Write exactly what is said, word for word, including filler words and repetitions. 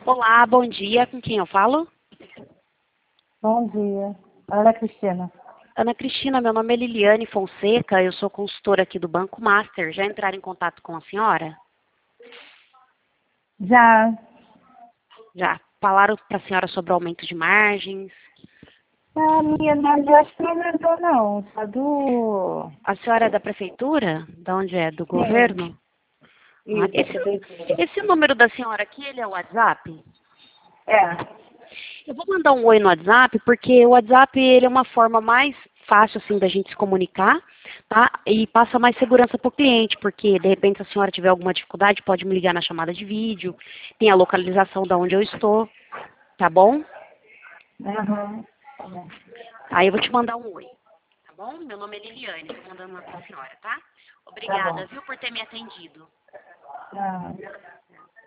Olá, bom dia. Com quem eu falo? Bom dia. Ana Cristina. Ana Cristina, meu nome é Liliane Fonseca, eu sou consultora aqui do Banco Master. Já entraram em contato com a senhora? Já. Já falaram para a senhora sobre aumento de margens? A minha não acho que não aumentou, não. Só do... A senhora é da prefeitura? Da onde é? Do Sim. governo? Ah, Isso, a esse, prefeitura. esse número da senhora aqui, ele é o WhatsApp? É. Eu vou mandar um oi no WhatsApp, porque o WhatsApp ele é uma forma mais fácil assim da gente se comunicar, tá? E passa mais segurança para o cliente, porque de repente se a senhora tiver alguma dificuldade, pode me ligar na chamada de vídeo, tem a localização da onde eu estou, tá bom? Aham. Tá bom. Aí eu vou te mandar um oi, tá bom? Meu nome é Liliane, estou mandando uma para a senhora, tá? Tá Obrigada, bom. viu, por ter me atendido. Ah.